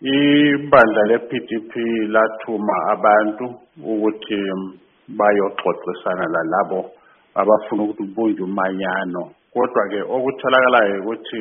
Ibandla le-PDP lathuma abantu ukuthi bayoxoxisana lalabo abafuna ukuthi kubunjwe umanyano. Kodwa-ke okutholakalayo ukuthi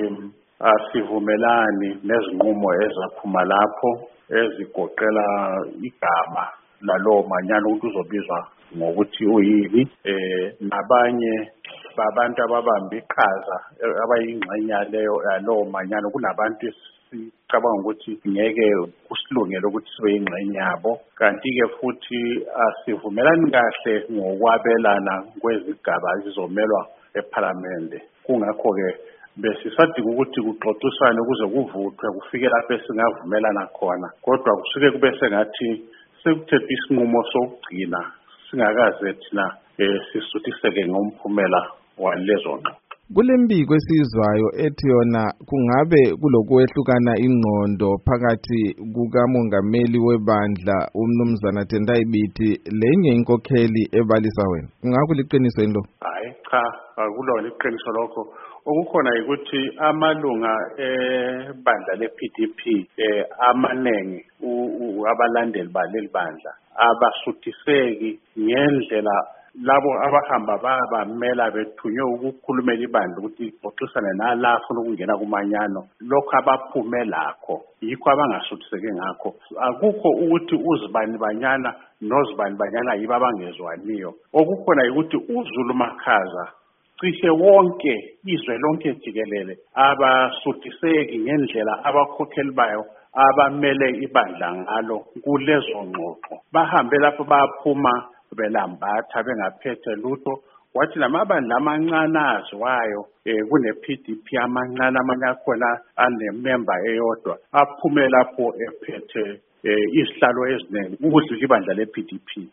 asivumelani nezinqumo ezaphuma lapho ezigoqela igama lalowo manyano ukuthi uzobizwa ngokuthi uyini. Nabanye babantu ababamba iqhaza abayingxenye yalowo manyano kunabantu sicabanga ukuthi ngeke kusilungele ukuthi sibe yingxenye yabo. Kanti-ke futhi asivumelani kahle ngokwabelana kwezigaba ezizomelwa ephalamende. Kungakho-ke besisadinga ukuthi kuxoxiswane ukuze kuvuthwe kufike lapho esingavumelana khona. Kodwa kusuke kube sengathi sekuthethe isinqumo sokugcina singakaze thina sisuthiseke ngomphumela walezo ngxoxo. Kulembiko esizwayo ethi yona kungabe kulokwehlukana ingqondo phakathi kukamongameli webandla uMnumzana Tendai Biti lenye inkokheli ebalisa wena. Kungabe liqiniso yini lo? Hayi cha, akulona iqiniso lokho. Okukhona ukuthi amalunga ebandla le-PDP amanengi abalandeli baleli bandla abasuthiseki ngendlela labo abahamba babamela bethunywe ukukhulumela ibandla ukuthi ixoxisane nala afuna ukungena kumanyano. Lokho abaphume lakho yikho abangasuthiseki ngakho. Akukho ukuthi uzibani banyana nozibani banyana yibo abangezwaniyo. Okukhona ukuthi uZulu Makhaza cishe wonke izwe lonke jikelele abasuthiseki ngendlela abakhokheli bayo abamele ibandla ngalo kulezo ngxoxo. Bahambe lapho baphuma belambatha bengaphethe lutho. Wathi lamabandla amancane azwayo kune-PDP amancane amanye akhona anememba eyodwa aphume lapho ephethe izihlalo eziningi ukudlula ibandla le-PDP.